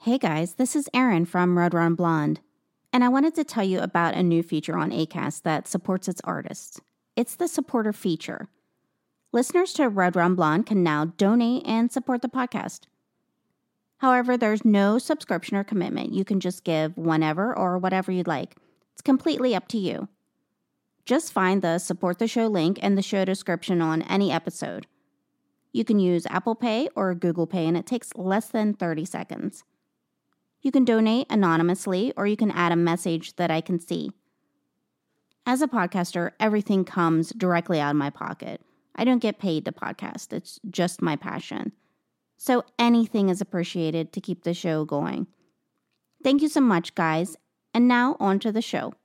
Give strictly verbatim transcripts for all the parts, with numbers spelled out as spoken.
Hey guys, this is Erin from Red Run Blonde, and I wanted to tell you about a new feature on Acast that supports its artists. It's the supporter feature. Listeners to Red Run Blonde can now donate and support the podcast. However, there's no subscription or commitment. You can just give whenever or whatever you'd like. It's completely up to you. Just find the support the show link in the show description on any episode. You can use Apple Pay or Google Pay, and it takes less than thirty seconds. You can donate anonymously, or you can add a message that I can see. As a podcaster, everything comes directly out of my pocket. I don't get paid to podcast. It's just my passion. So anything is appreciated to keep the show going. Thank you so much, guys. And now on to the show.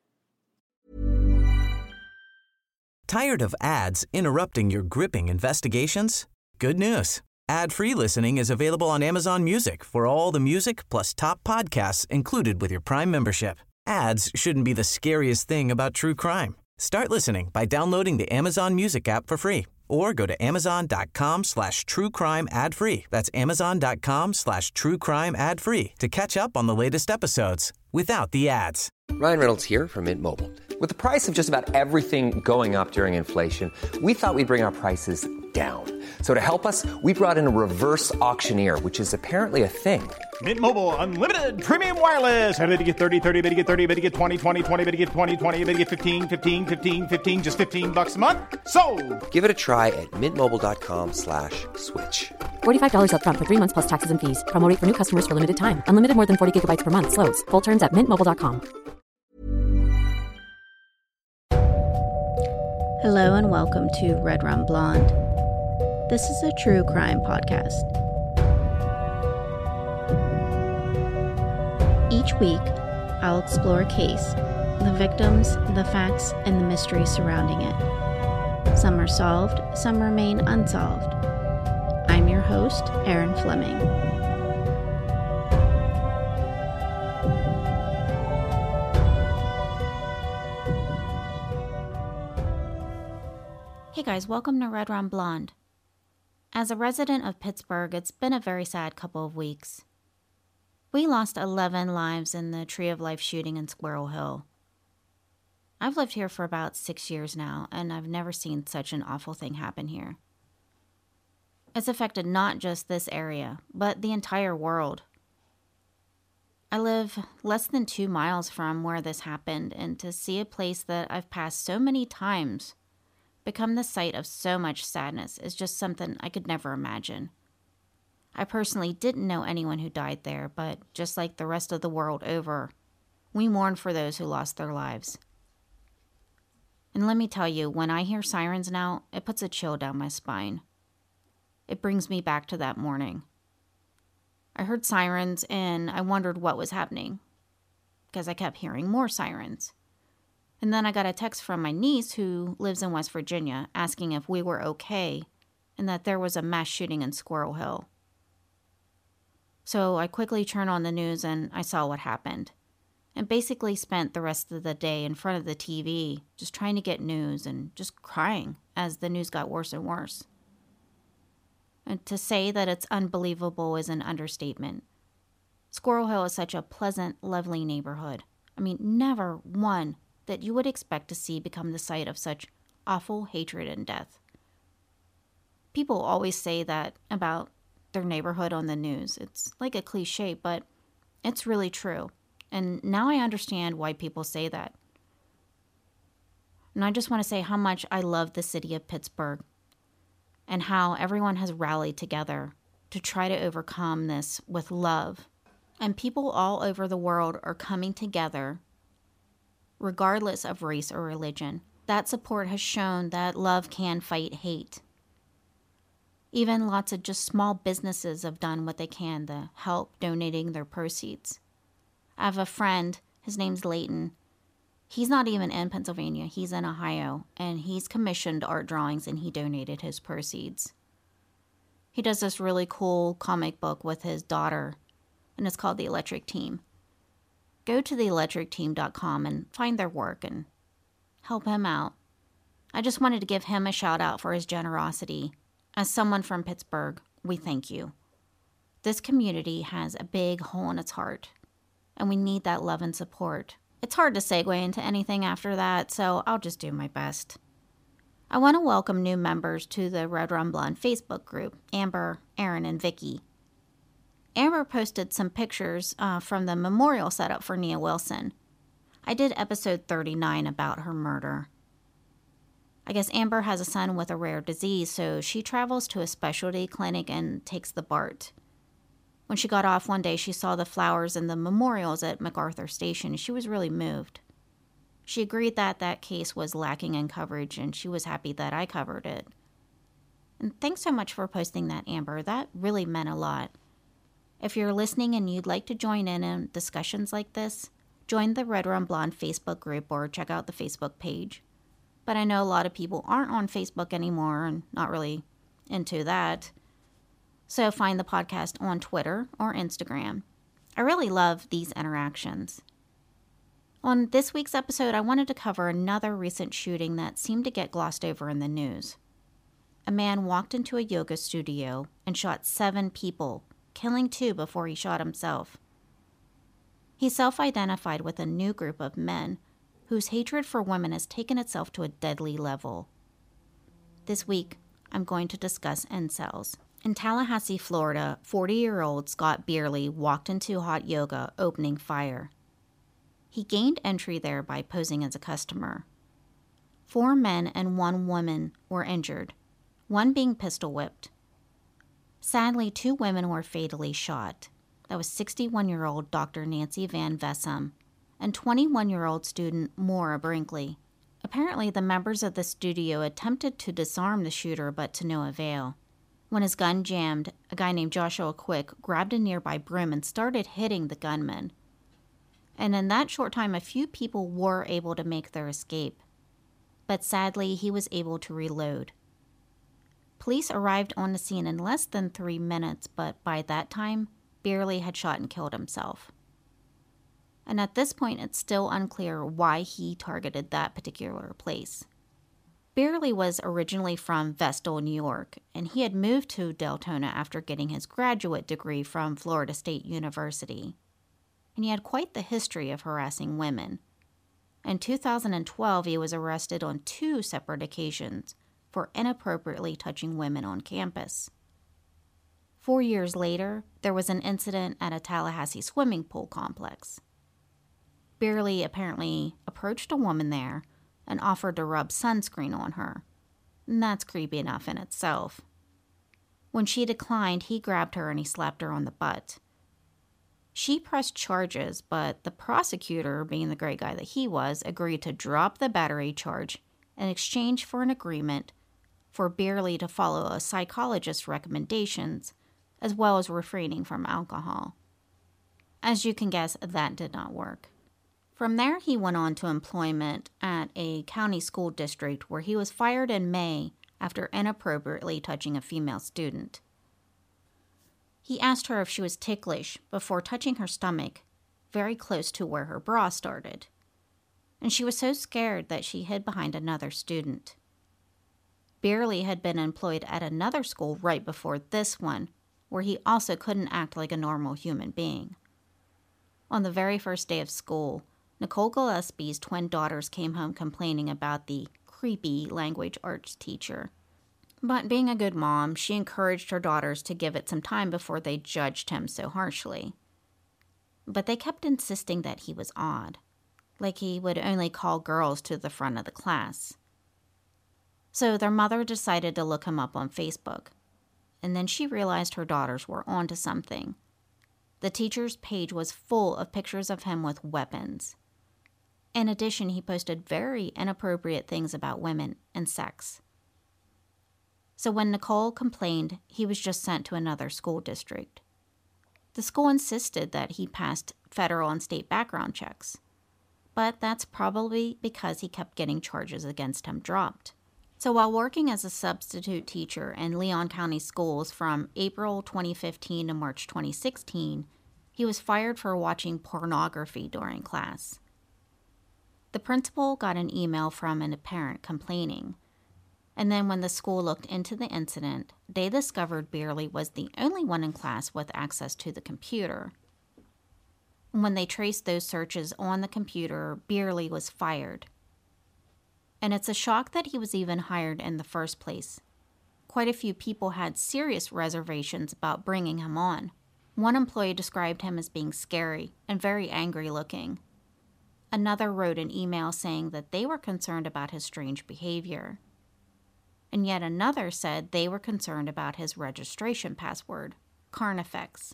Tired of ads interrupting your gripping investigations? Good news. Ad-free listening is available on Amazon Music for all the music plus top podcasts included with your Prime membership. Ads shouldn't be the scariest thing about true crime. Start listening by downloading the Amazon Music app for free or go to amazon.com slash true crime ad free. That's amazon.com slash true crime ad free to catch up on the latest episodes without the ads. Ryan Reynolds here from Mint Mobile. With the price of just about everything going up during inflation, we thought we'd bring our prices down. So to help us, we brought in a reverse auctioneer, which is apparently a thing. Mint Mobile Unlimited Premium Wireless. How to get thirty, thirty, how to get thirty, how to get twenty, twenty, twenty, how to get twenty, twenty, how to get fifteen, fifteen, fifteen, fifteen, just fifteen bucks a month? Sold! Give it a try at mintmobile.com slash switch. forty-five dollars up front for three months plus taxes and fees. Promo rate for new customers for limited time. Unlimited more than forty gigabytes per month. Slows full terms at mint mobile dot com. Hello and welcome to Red Run Blonde. This is a true crime podcast. Each week, I'll explore a case, the victims, the facts, and the mystery surrounding it. Some are solved, some remain unsolved. I'm your host, Erin Fleming. Hey guys, welcome to Red Run Blonde. As a resident of Pittsburgh, it's been a very sad couple of weeks. We lost eleven lives in the Tree of Life shooting in Squirrel Hill. I've lived here for about six years now, and I've never seen such an awful thing happen here. It's affected not just this area, but the entire world. I live less than two miles from where this happened, and to see a place that I've passed so many times become the site of so much sadness is just something I could never imagine. I personally didn't know anyone who died there, but just like the rest of the world over, we mourn for those who lost their lives. And let me tell you, when I hear sirens now, it puts a chill down my spine. It brings me back to that morning. I heard sirens and I wondered what was happening, because I kept hearing more sirens. And then I got a text from my niece who lives in West Virginia asking if we were okay and that there was a mass shooting in Squirrel Hill. So I quickly turned on the news and I saw what happened, and basically spent the rest of the day in front of the T V just trying to get news and just crying as the news got worse and worse. And to say that it's unbelievable is an understatement. Squirrel Hill is such a pleasant, lovely neighborhood. I mean, never one that you would expect to see become the site of such awful hatred and death. People always say that about their neighborhood on the news. It's like a cliche, but it's really true. And now I understand why people say that. And I just want to say how much I love the city of Pittsburgh and how everyone has rallied together to try to overcome this with love. And people all over the world are coming together regardless of race or religion. That support has shown that love can fight hate. Even lots of just small businesses have done what they can to help, donating their proceeds. I have a friend, his name's Leighton. He's not even in Pennsylvania, he's in Ohio, and he's commissioned art drawings and he donated his proceeds. He does this really cool comic book with his daughter, and it's called The Electric Team. Go to the electric team dot com and find their work and help him out. I just wanted to give him a shout out for his generosity. As someone from Pittsburgh, we thank you. This community has a big hole in its heart, and we need that love and support. It's hard to segue into anything after that, so I'll just do my best. I want to welcome new members to the Red Rum Blonde Facebook group, Amber, Aaron, and Vicky. Amber posted some pictures uh, from the memorial setup for Nia Wilson. I did episode thirty-nine about her murder. I guess Amber has a son with a rare disease, so she travels to a specialty clinic and takes the B A R T. When she got off one day, she saw the flowers and the memorials at MacArthur Station. She was really moved. She agreed that that case was lacking in coverage, and she was happy that I covered it. And thanks so much for posting that, Amber. That really meant a lot. If you're listening and you'd like to join in on discussions like this, join the Red Rum Blonde Facebook group or check out the Facebook page. But I know a lot of people aren't on Facebook anymore and not really into that. So find the podcast on Twitter or Instagram. I really love these interactions. On this week's episode, I wanted to cover another recent shooting that seemed to get glossed over in the news. A man walked into a yoga studio and shot seven people, killing two before he shot himself. He self-identified with a new group of men whose hatred for women has taken itself to a deadly level. This week, I'm going to discuss incels. In Tallahassee, Florida, forty-year-old Scott Beerley walked into hot yoga, opening fire. He gained entry there by posing as a customer. Four men and one woman were injured, one being pistol whipped. Sadly, two women were fatally shot. That was sixty-one-year-old Doctor Nancy Van Vessem and twenty-one-year-old student Maura Brinkley. Apparently, the members of the studio attempted to disarm the shooter, but to no avail. When his gun jammed, a guy named Joshua Quick grabbed a nearby broom and started hitting the gunman. And in that short time, a few people were able to make their escape. But sadly, he was able to reload. Police arrived on the scene in less than three minutes, but by that time, Beerley had shot and killed himself. And at this point, it's still unclear why he targeted that particular place. Beerley was originally from Vestal, New York, and he had moved to Deltona after getting his graduate degree from Florida State University. And he had quite the history of harassing women. In two thousand twelve, he was arrested on two separate occasions for inappropriately touching women on campus. Four years later, there was an incident at a Tallahassee swimming pool complex. Beerley apparently approached a woman there and offered to rub sunscreen on her. And that's creepy enough in itself. When she declined, he grabbed her and he slapped her on the butt. She pressed charges, but the prosecutor, being the great guy that he was, agreed to drop the battery charge in exchange for an agreement for Beerley to follow a psychologist's recommendations, as well as refraining from alcohol. As you can guess, that did not work. From there, he went on to employment at a county school district where he was fired in May after inappropriately touching a female student. He asked her if she was ticklish before touching her stomach, very close to where her bra started. And she was so scared that she hid behind another student. Beerley had been employed at another school right before this one, where he also couldn't act like a normal human being. On the very first day of school, Nicole Gillespie's twin daughters came home complaining about the creepy language arts teacher. But being a good mom, she encouraged her daughters to give it some time before they judged him so harshly. But they kept insisting that he was odd, like he would only call girls to the front of the class. So their mother decided to look him up on Facebook, and then she realized her daughters were onto something. The teacher's page was full of pictures of him with weapons. In addition, he posted very inappropriate things about women and sex. So when Nicole complained, he was just sent to another school district. The school insisted that he passed federal and state background checks, but that's probably because he kept getting charges against him dropped. So while working as a substitute teacher in Leon County schools from April twenty fifteen to March twenty sixteen, he was fired for watching pornography during class. The principal got an email from a parent complaining, And then when the school looked into the incident, they discovered Beerley was the only one in class with access to the computer. When they traced those searches on the computer, Beerley was fired. And it's a shock that he was even hired in the first place. Quite a few people had serious reservations about bringing him on. One employee described him as being scary and very angry looking. Another wrote an email saying that they were concerned about his strange behavior. And yet another said they were concerned about his registration password, Carnifex.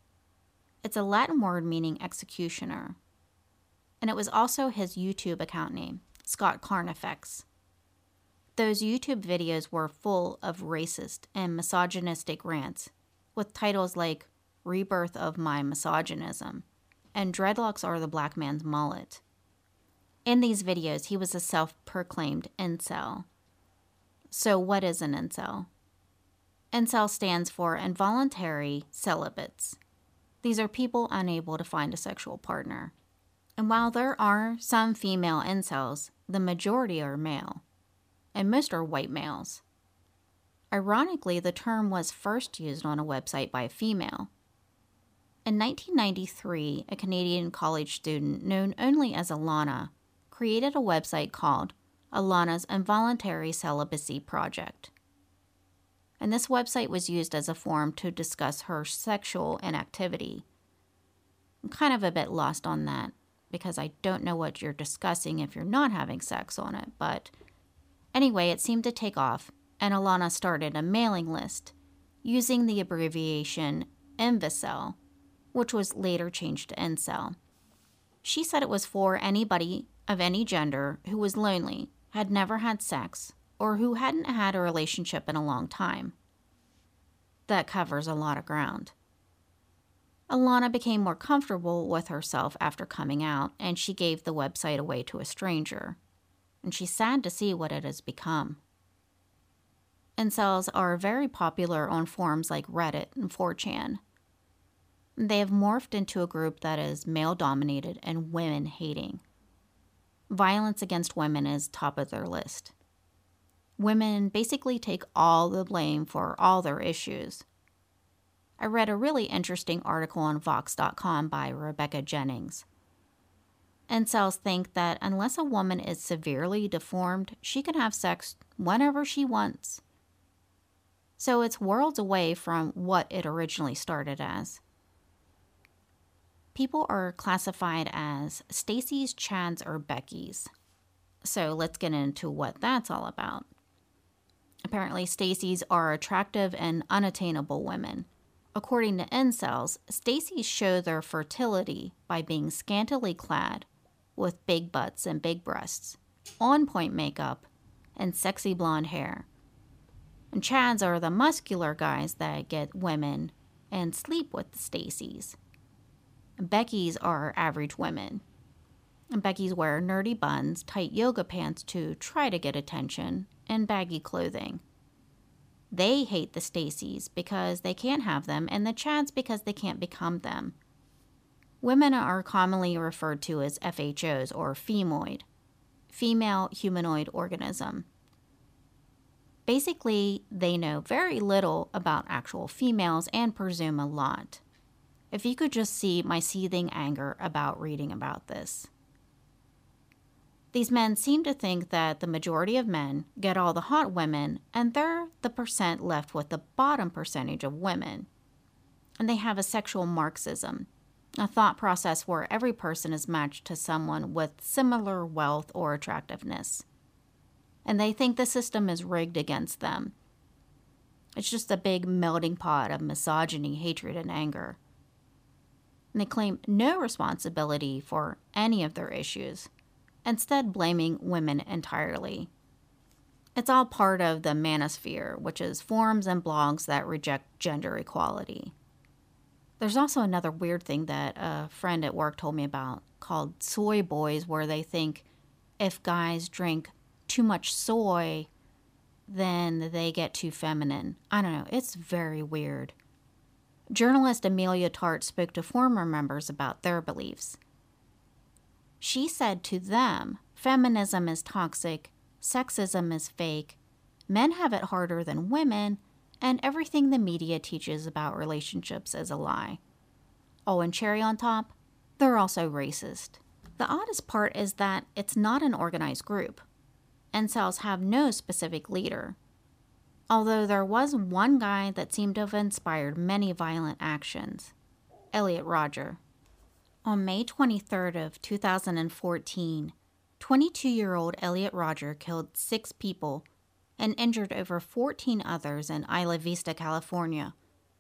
It's a Latin word meaning executioner. And it was also his YouTube account name, Scott Carnifex. Those YouTube videos were full of racist and misogynistic rants, with titles like Rebirth of My Misogynism and Dreadlocks Are the Black Man's Mullet. In these videos, he was a self-proclaimed incel. So what is an incel? Incel stands for involuntary celibates. These are people unable to find a sexual partner. And while there are some female incels, the majority are male. And most are white males. Ironically, the term was first used on a website by a female. In nineteen ninety-three, a Canadian college student known only as Alana created a website called Alana's Involuntary Celibacy Project. And this website was used as a forum to discuss her sexual inactivity. I'm kind of a bit lost on that because I don't know what you're discussing if you're not having sex on it. But anyway, it seemed to take off, and Alana started a mailing list using the abbreviation Invicel, which was later changed to Incel. She said it was for anybody of any gender who was lonely, had never had sex, or who hadn't had a relationship in a long time. That covers a lot of ground. Alana became more comfortable with herself after coming out, and she gave the website away to a stranger. And she's sad to see what it has become. Incels are very popular on forums like Reddit and four chan. They have morphed into a group that is male-dominated and women-hating. Violence against women is top of their list. Women basically take all the blame for all their issues. I read a really interesting article on Vox dot com by Rebecca Jennings. Incels think that unless a woman is severely deformed, she can have sex whenever she wants. So it's worlds away from what it originally started as. People are classified as Stacy's, Chads, or Becky's. So let's get into what that's all about. Apparently, Stacy's are attractive and unattainable women. According to incels, Stacy's show their fertility by being scantily clad, with big butts and big breasts, on-point makeup, and sexy blonde hair. And Chads are the muscular guys that get women and sleep with the Stacy's. Becky's are average women. And Becky's wear nerdy buns, tight yoga pants to try to get attention, and baggy clothing. They hate the Stacy's because they can't have them, and the Chads because they can't become them. Women are commonly referred to as F H Os, or femoid, female humanoid organism. Basically, they know very little about actual females and presume a lot. If you could just see my seething anger about reading about this. These men seem to think that the majority of men get all the hot women, and they're the percent left with the bottom percentage of women. And they have a sexual Marxism, a thought process where every person is matched to someone with similar wealth or attractiveness. And they think the system is rigged against them. It's just a big melting pot of misogyny, hatred, and anger. And they claim no responsibility for any of their issues, instead blaming women entirely. It's all part of the manosphere, which is forums and blogs that reject gender equality. There's also another weird thing that a friend at work told me about called soy boys, where they think if guys drink too much soy, then they get too feminine. I don't know, it's very weird. Journalist Amelia Tart spoke to former members about their beliefs. She said to them, feminism is toxic, sexism is fake, men have it harder than women, and everything the media teaches about relationships is a lie. Oh, and cherry on top, they're also racist. The oddest part is that it's not an organized group. Incels have no specific leader. Although there was one guy that seemed to have inspired many violent actions, Elliot Rodger. On May twenty-third of two thousand fourteen, twenty-two-year-old Elliot Rodger killed six people and injured over fourteen others in Isla Vista, California.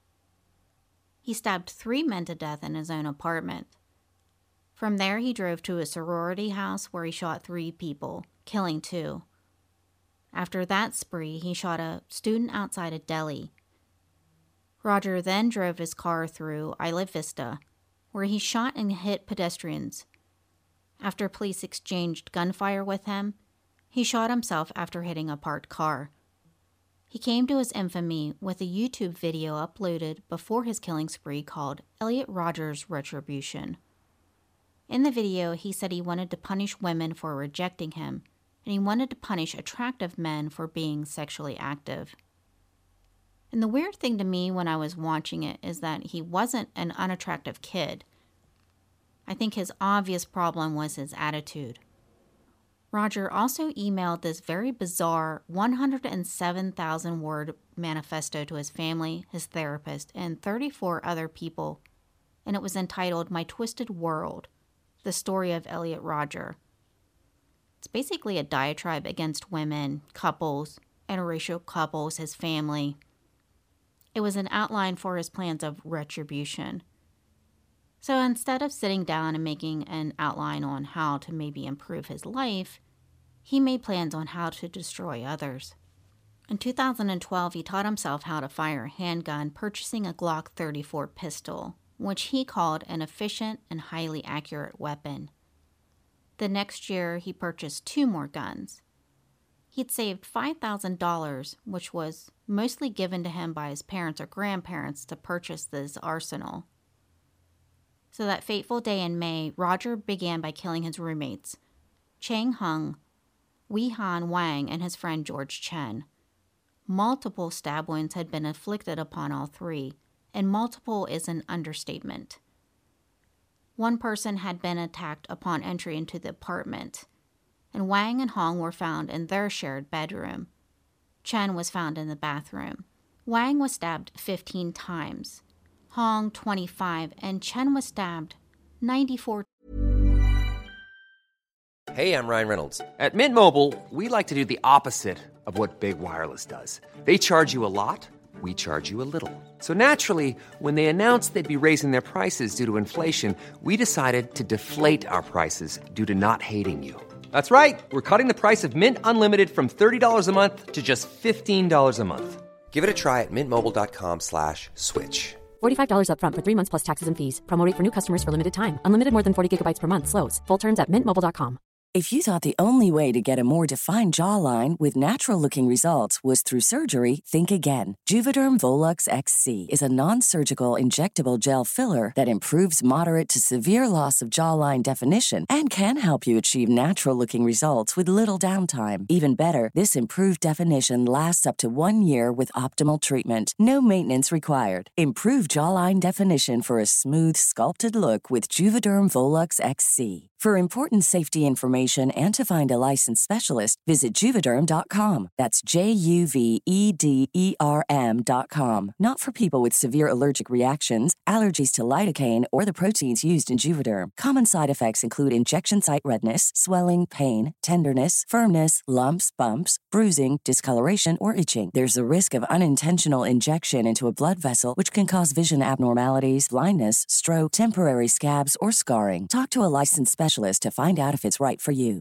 He stabbed three men to death in his own apartment. From there, he drove to a sorority house where he shot three people, killing two. After that spree, he shot a student outside a deli. Rodger then drove his car through Isla Vista, where he shot and hit pedestrians. After police exchanged gunfire with him, he shot himself after hitting a parked car. He came to his infamy with a YouTube video uploaded before his killing spree called Elliot Rodger's Retribution. In the video, he said he wanted to punish women for rejecting him, and he wanted to punish attractive men for being sexually active. And the weird thing to me when I was watching it is that he wasn't an unattractive kid. I think his obvious problem was his attitude. Rodger also emailed this very bizarre one hundred seven thousand word manifesto to his family, his therapist, and thirty-four other people, and it was entitled My Twisted World, The Story of Elliot Rodger. It's basically a diatribe against women, couples, interracial couples, his family. It was an outline for his plans of retribution. So instead of sitting down and making an outline on how to maybe improve his life, he made plans on how to destroy others. In two thousand twelve, he taught himself how to fire a handgun, purchasing a Glock thirty-four pistol, which he called an efficient and highly accurate weapon. The next year, he purchased two more guns. He'd saved five thousand dollars, which was mostly given to him by his parents or grandparents to purchase this arsenal. So that fateful day in May, Rodger began by killing his roommates, Chang Hung, Wei Han Wang, and his friend George Chen. Multiple stab wounds had been inflicted upon all three, and multiple is an understatement. One person had been attacked upon entry into the apartment, and Wang and Hong were found in their shared bedroom. Chen was found in the bathroom. Wang was stabbed fifteen times, Hong twenty-five, and Chen was stabbed ninety-four. Hey, I'm Ryan Reynolds. At Mint Mobile, we like to do the opposite of what Big Wireless does. They charge you a lot, we charge you a little. So naturally, when they announced they'd be raising their prices due to inflation, we decided to deflate our prices due to not hating you. That's right. We're cutting the price of Mint Unlimited from thirty dollars a month to just fifteen dollars a month. Give it a try at mintmobile.com slash switch. forty-five dollars up front for three months plus taxes and fees. Promo rate for new customers for limited time. Unlimited more than forty gigabytes per month slows. Full terms at mint mobile dot com. If you thought the only way to get a more defined jawline with natural-looking results was through surgery, think again. Juvederm Volux X C is a non-surgical injectable gel filler that improves moderate to severe loss of jawline definition and can help you achieve natural-looking results with little downtime. Even better, this improved definition lasts up to one year with optimal treatment. No maintenance required. Improve jawline definition for a smooth, sculpted look with Juvederm Volux X C. For important safety information and to find a licensed specialist, visit Juvederm dot com. That's J U V E D E R M dot com. Not for people with severe allergic reactions, allergies to lidocaine, or the proteins used in Juvederm. Common side effects include injection site redness, swelling, pain, tenderness, firmness, lumps, bumps, bruising, discoloration, or itching. There's a risk of unintentional injection into a blood vessel, which can cause vision abnormalities, blindness, stroke, temporary scabs, or scarring. Talk to a licensed specialist to find out if it's right for you.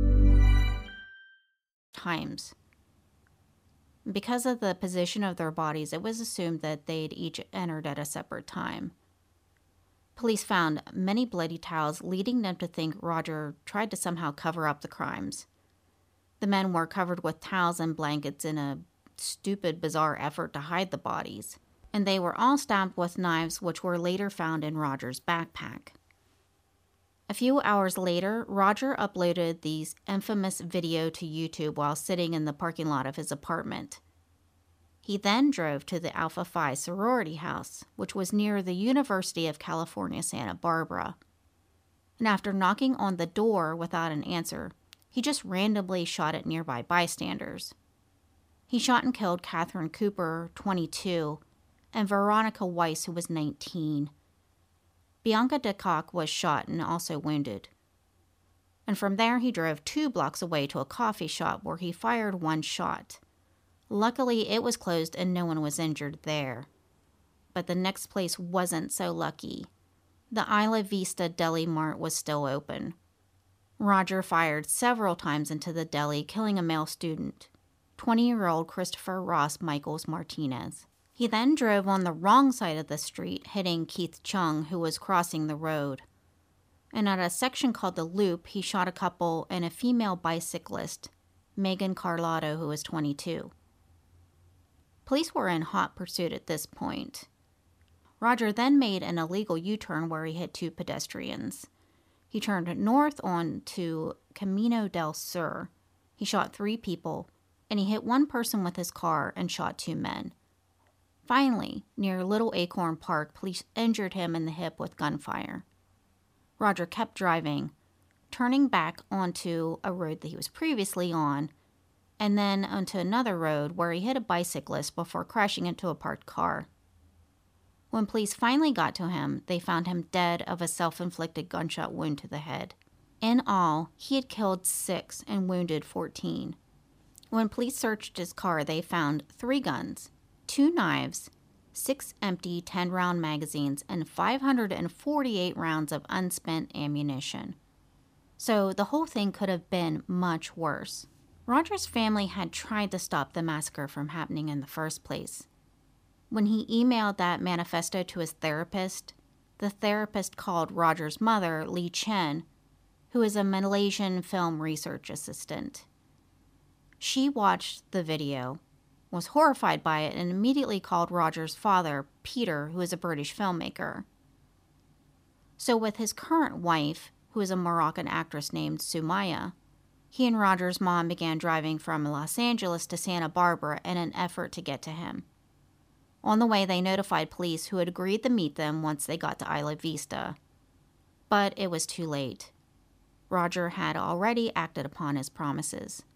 Times. Because of the position of their bodies, it was assumed that they'd each entered at a separate time. Police found many bloody towels, leading them to think Rodger tried to somehow cover up the crimes. The men were covered with towels and blankets in a stupid, bizarre effort to hide the bodies, and they were all stabbed with knives which were later found in Rodger's backpack. A few hours later, Roger uploaded the infamous video to YouTube while sitting in the parking lot of his apartment. He then drove to the Alpha Phi sorority house, which was near the University of California, Santa Barbara. And after knocking on the door without an answer, he just randomly shot at nearby bystanders. He shot and killed Catherine Cooper, twenty-two, and Veronica Weiss, who was nineteen. Bianca DeCock was shot and also wounded. And from there, he drove two blocks away to a coffee shop where he fired one shot. Luckily, it was closed and no one was injured there. But the next place wasn't so lucky. The Isla Vista Deli Mart was still open. Roger fired several times into the deli, killing a male student, twenty-year-old Christopher Ross Michaels Martinez. He then drove on the wrong side of the street, hitting Keith Chung, who was crossing the road. And at a section called the Loop, he shot a couple and a female bicyclist, Megan Carlotto, who was twenty-two. Police were in hot pursuit at this point. Roger then made an illegal U-turn where he hit two pedestrians. He turned north onto Camino del Sur. He shot three people, and he hit one person with his car and shot two men. Finally, near Little Acorn Park, police injured him in the hip with gunfire. Roger kept driving, turning back onto a road that he was previously on, and then onto another road where he hit a bicyclist before crashing into a parked car. When police finally got to him, they found him dead of a self-inflicted gunshot wound to the head. In all, he had killed six and wounded fourteen. When police searched his car, they found three guns, two knives, six empty ten-round magazines, and five hundred forty-eight rounds of unspent ammunition. So the whole thing could have been much worse. Roger's family had tried to stop the massacre from happening in the first place. When he emailed that manifesto to his therapist, the therapist called Roger's mother, Lee Chen, who is a Malaysian film research assistant. She watched the video, was horrified by it, and immediately called Roger's father, Peter, who is a British filmmaker. So with his current wife, who is a Moroccan actress named Sumaya, he and Roger's mom began driving from Los Angeles to Santa Barbara in an effort to get to him. On the way, they notified police, who had agreed to meet them once they got to Isla Vista. But it was too late. Roger had already acted upon his promises.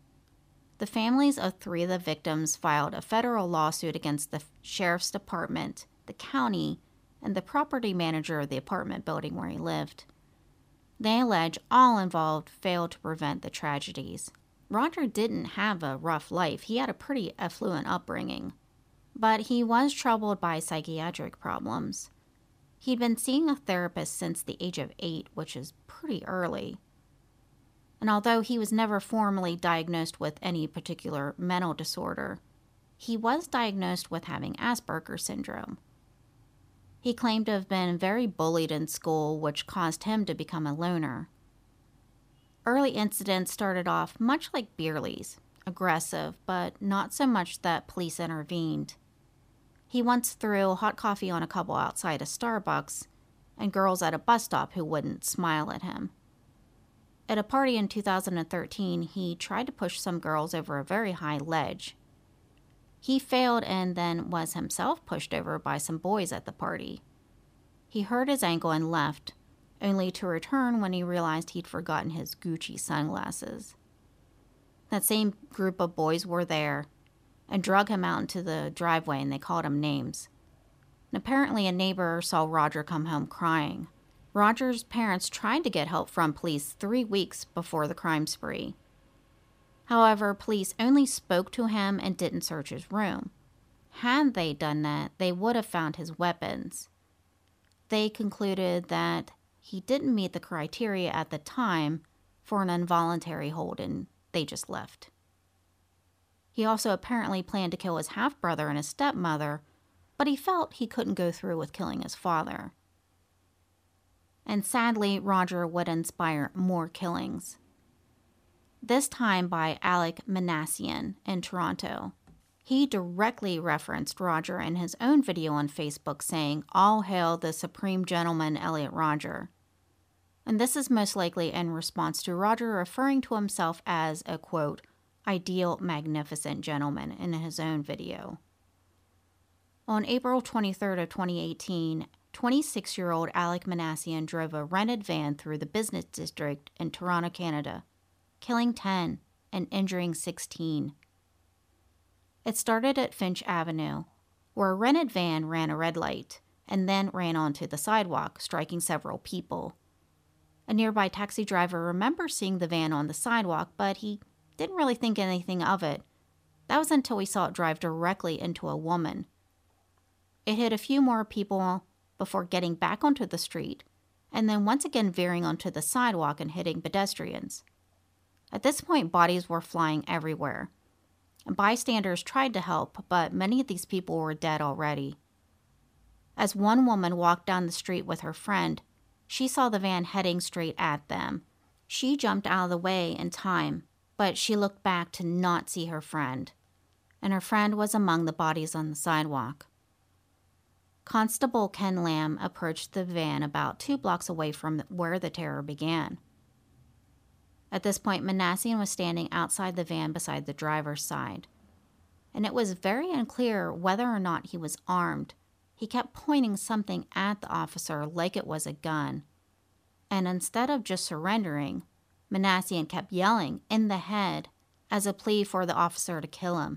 The families of three of the victims filed a federal lawsuit against the sheriff's department, the county, and the property manager of the apartment building where he lived. They allege all involved failed to prevent the tragedies. Roger didn't have a rough life. He had a pretty affluent upbringing. But he was troubled by psychiatric problems. He'd been seeing a therapist since the age of eight, which is pretty early. And although he was never formally diagnosed with any particular mental disorder, he was diagnosed with having Asperger's syndrome. He claimed to have been very bullied in school, which caused him to become a loner. Early incidents started off much like Beerley's, aggressive, but not so much that police intervened. He once threw hot coffee on a couple outside a Starbucks and girls at a bus stop who wouldn't smile at him. At a party in two thousand thirteen, he tried to push some girls over a very high ledge. He failed and then was himself pushed over by some boys at the party. He hurt his ankle and left, only to return when he realized he'd forgotten his Gucci sunglasses. That same group of boys were there and drug him out into the driveway, and they called him names. And apparently a neighbor saw Roger come home crying. Roger's parents tried to get help from police three weeks before the crime spree. However, police only spoke to him and didn't search his room. Had they done that, they would have found his weapons. They concluded that he didn't meet the criteria at the time for an involuntary hold, and they just left. He also apparently planned to kill his half-brother and his stepmother, but he felt he couldn't go through with killing his father. And sadly, Roger would inspire more killings. This time by Alec Minassian in Toronto. He directly referenced Roger in his own video on Facebook, saying, "All hail the Supreme Gentleman Elliot Rodger." And this is most likely in response to Roger referring to himself as a, quote, ideal, magnificent gentleman in his own video. On April twenty-third of twenty eighteen, twenty-six-year-old Alec Minassian drove a rented van through the business district in Toronto, Canada, killing ten and injuring sixteen. It started at Finch Avenue, where a rented van ran a red light and then ran onto the sidewalk, striking several people. A nearby taxi driver remembers seeing the van on the sidewalk, but he didn't really think anything of it. That was until he saw it drive directly into a woman. It hit a few more people before getting back onto the street, and then once again veering onto the sidewalk and hitting pedestrians. At this point, bodies were flying everywhere. Bystanders tried to help, but many of these people were dead already. As one woman walked down the street with her friend, she saw the van heading straight at them. She jumped out of the way in time, but she looked back to not see her friend, and her friend was among the bodies on the sidewalk. Constable Ken Lamb approached the van about two blocks away from where the terror began. At this point, Minassian was standing outside the van beside the driver's side, and it was very unclear whether or not he was armed. He kept pointing something at the officer like it was a gun, and instead of just surrendering, Minassian kept yelling in the head as a plea for the officer to kill him.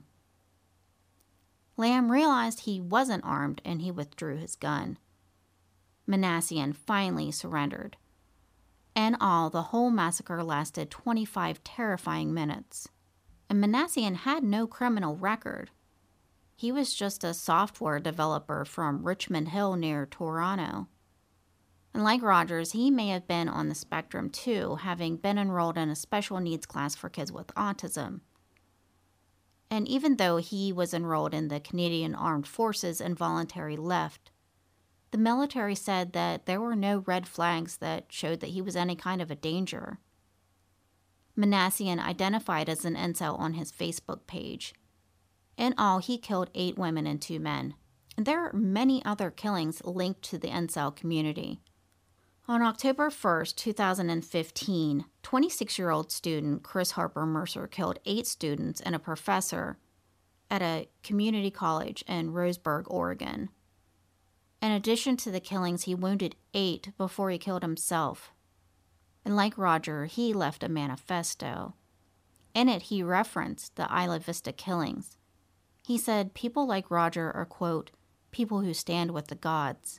Lamb realized he wasn't armed and he withdrew his gun. Minassian finally surrendered. In all, the whole massacre lasted twenty-five terrifying minutes. And Minassian had no criminal record. He was just a software developer from Richmond Hill near Toronto. And like Rogers, he may have been on the spectrum too, having been enrolled in a special needs class for kids with autism. And even though he was enrolled in the Canadian Armed Forces and voluntary left, the military said that there were no red flags that showed that he was any kind of a danger. Minassian identified as an incel on his Facebook page. In all, he killed eight women and two men. And there are many other killings linked to the incel community. On October first, two thousand fifteen, twenty-six-year-old student Chris Harper Mercer killed eight students and a professor at a community college in Roseburg, Oregon. In addition to the killings, he wounded eight before he killed himself. And like Roger, he left a manifesto. In it, he referenced the Isla Vista killings. He said people like Roger are, quote, people who stand with the gods.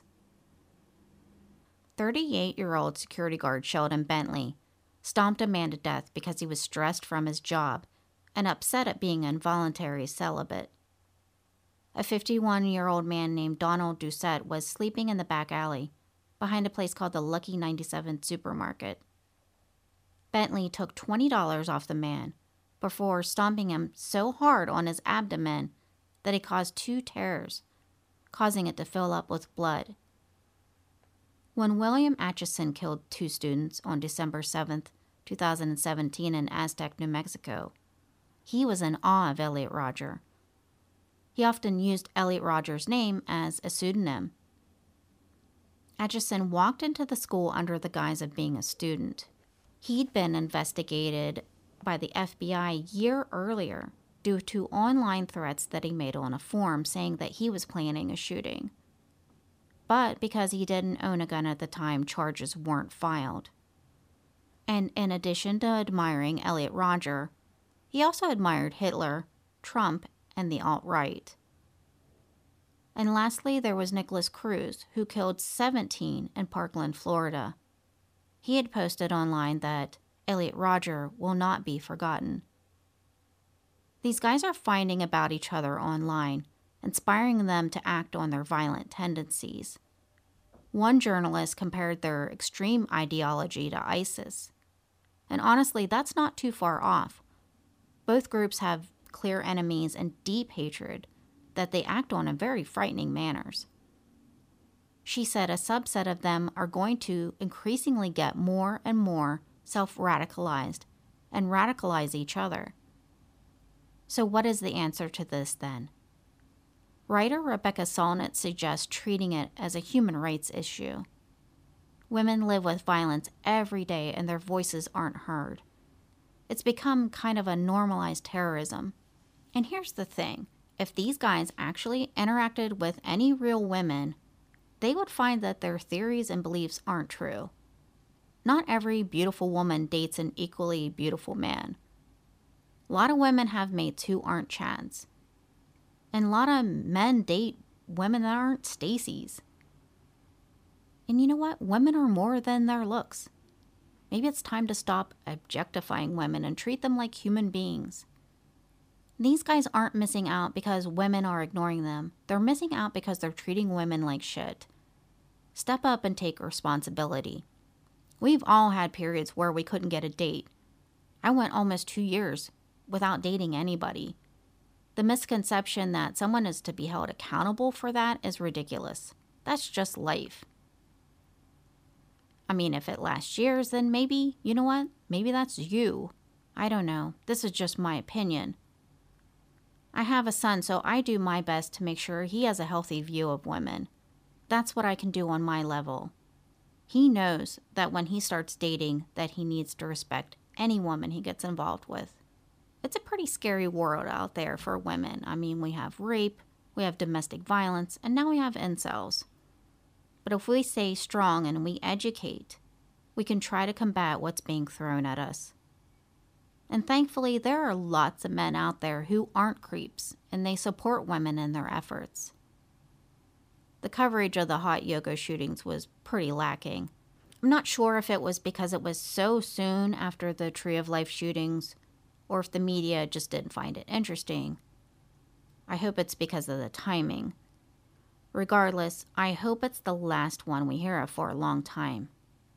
thirty-eight-year-old security guard Sheldon Bentley stomped a man to death because he was stressed from his job and upset at being involuntary celibate. A fifty-one-year-old man named Donald Doucette was sleeping in the back alley behind a place called the Lucky ninety-seven supermarket. Bentley took twenty dollars off the man before stomping him so hard on his abdomen that he caused two tears, causing it to fill up with blood. When William Atchison killed two students on December seventh, two thousand seventeen in Aztec, New Mexico, he was in awe of Elliot Rodger. He often used Elliot Rodger's name as a pseudonym. Atchison walked into the school under the guise of being a student. He'd been investigated by the F B I a year earlier due to online threats that he made on a forum saying that he was planning a shooting. But because he didn't own a gun at the time, charges weren't filed. And in addition to admiring Elliot Rodger, he also admired Hitler, Trump, and the alt-right. And lastly, there was Nicholas Cruz, who killed seventeen in Parkland, Florida. He had posted online that Elliot Rodger will not be forgotten. These guys are finding about each other online, inspiring them to act on their violent tendencies. One journalist compared their extreme ideology to ISIS. And honestly, that's not too far off. Both groups have clear enemies and deep hatred that they act on in very frightening manners. She said a subset of them are going to increasingly get more and more self-radicalized and radicalize each other. So what is the answer to this then? Writer Rebecca Solnit suggests treating it as a human rights issue. Women live with violence every day and their voices aren't heard. It's become kind of a normalized terrorism. And here's the thing. If these guys actually interacted with any real women, they would find that their theories and beliefs aren't true. Not every beautiful woman dates an equally beautiful man. A lot of women have mates who aren't Chads. And a lot of men date women that aren't Stacys. And you know what? Women are more than their looks. Maybe it's time to stop objectifying women and treat them like human beings. These guys aren't missing out because women are ignoring them. They're missing out because they're treating women like shit. Step up and take responsibility. We've all had periods where we couldn't get a date. I went almost two years without dating anybody. The misconception that someone is to be held accountable for that is ridiculous. That's just life. I mean, if it lasts years, then maybe, you know what? Maybe that's you. I don't know. This is just my opinion. I have a son, so I do my best to make sure he has a healthy view of women. That's what I can do on my level. He knows that when he starts dating, that he needs to respect any woman he gets involved with. It's a pretty scary world out there for women. I mean, we have rape, we have domestic violence, and now we have incels. But if we stay strong and we educate, we can try to combat what's being thrown at us. And thankfully, there are lots of men out there who aren't creeps, and they support women in their efforts. The coverage of the hot yoga shootings was pretty lacking. I'm not sure if it was because it was so soon after the Tree of Life shootings, or if the media just didn't find it interesting. I hope it's because of the timing. Regardless, I hope it's the last one we hear of for a long time.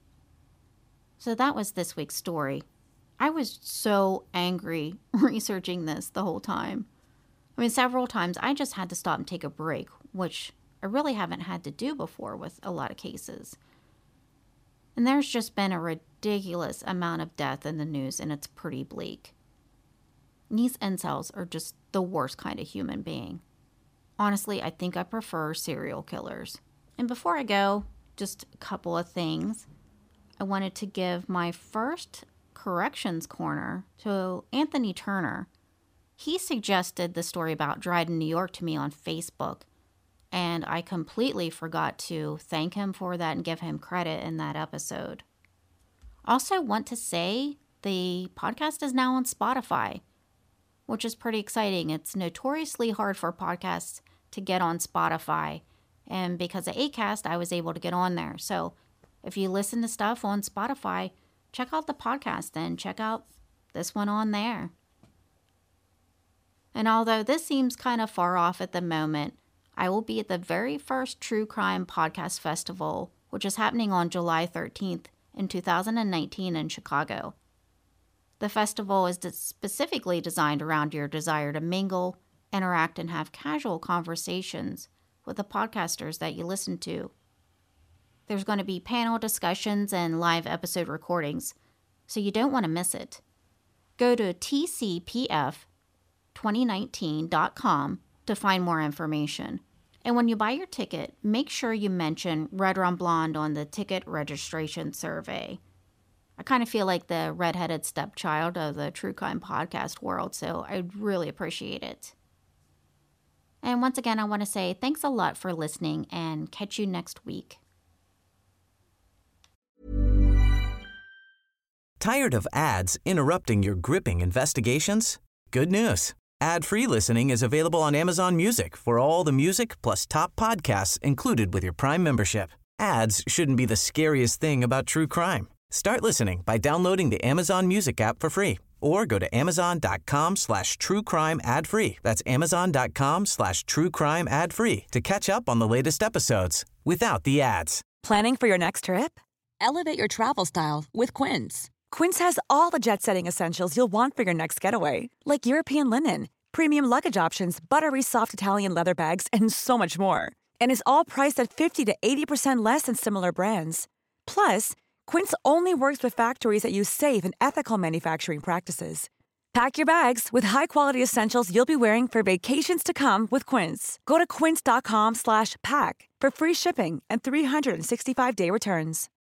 So that was this week's story. I was so angry researching this the whole time. I mean, several times I just had to stop and take a break, which I really haven't had to do before with a lot of cases. And there's just been a ridiculous amount of death in the news, and it's pretty bleak. These incels are just the worst kind of human being. Honestly, I think I prefer serial killers. And before I go, just a couple of things. I wanted to give my first corrections corner to Anthony Turner. He suggested the story about Dryden, New York to me on Facebook, and I completely forgot to thank him for that and give him credit in that episode. Also want to say the podcast is now on Spotify, which is pretty exciting. It's notoriously hard for podcasts to get on Spotify, and because of Acast, I was able to get on there. So if you listen to stuff on Spotify, check out the podcast and check out this one on there. And although this seems kind of far off at the moment, I will be at the very first True Crime Podcast Festival, which is happening on July thirteenth in two thousand nineteen in Chicago. The festival is specifically designed around your desire to mingle, interact, and have casual conversations with the podcasters that you listen to. There's going to be panel discussions and live episode recordings, so you don't want to miss it. Go to T C P F twenty nineteen dot com to find more information. And when you buy your ticket, make sure you mention Red Rum Blonde on the ticket registration survey. I kind of feel like the redheaded stepchild of the True Crime podcast world, so I'd really appreciate it. And once again, I want to say thanks a lot for listening and catch you next week. Tired of ads interrupting your gripping investigations? Good news. Ad-free listening is available on Amazon Music for all the music plus top podcasts included with your Prime membership. Ads shouldn't be the scariest thing about true crime. Start listening by downloading the Amazon Music app for free or go to amazon.com slash true crime ad free. That's amazon.com slash true crime ad free to catch up on the latest episodes without the ads. Planning for your next trip? Elevate your travel style with Quince. Quince has all the jet-setting essentials you'll want for your next getaway, like European linen, premium luggage options, buttery soft Italian leather bags, and so much more. And is all priced at fifty to eighty percent less than similar brands. Plus, Quince only works with factories that use safe and ethical manufacturing practices. Pack your bags with high-quality essentials you'll be wearing for vacations to come with Quince. Go to quince.com slash pack for free shipping and three sixty-five day returns.